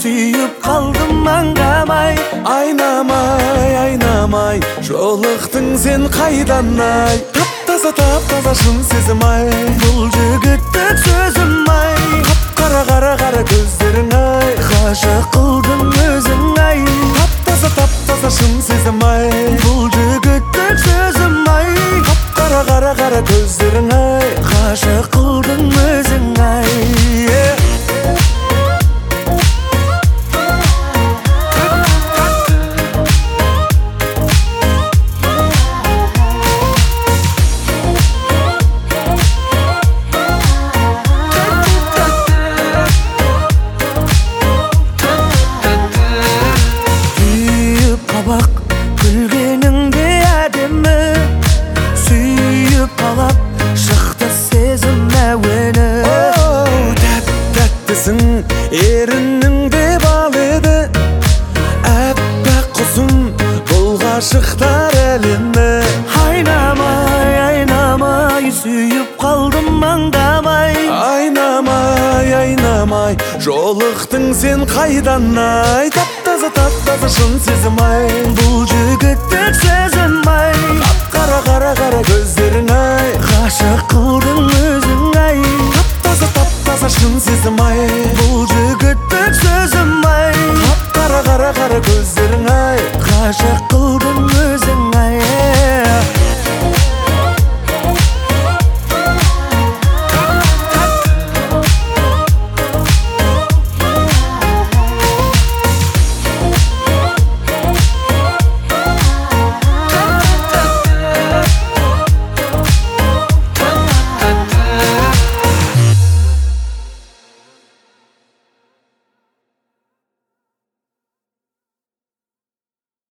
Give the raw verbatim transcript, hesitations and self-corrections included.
сүйіп қалдым аңдамай. Айнамай, айнамай, жолықтың сен қайдан ай. Тап-таза, тап-таза шын сезім ай. Бұл жігіттік сөзім ай. Қара қара қара көздерің ай. Ғашық қылдың өзің ай. Тап-таза, тап-таза шын сезім ай. Бұл жігіттік сөзім ай. Қара қара қара көздерің ай. Ғашық қылдың өзің ай. Қабақ күлгеніңде әдемі, сүйіп қалап шықты сезім әуені. Оу, тәп-тәттісің, ерінің де бал еді. Әппақ құсым, бұл ғашықтар әлемі. Айнамай, айнамай, сүйіп қалдым аңдамай. Айнамай, айнамай, жолықтың сен қайдан ай. Тап-таза, тап-таза шын сезім ай. Бұл жігіттік сөзім ай. Қара қара қара көздерің ай. Ғашық қылдың өзің ай. Тап-таза, тап-таза шын сезім ай. Бұл жігіттік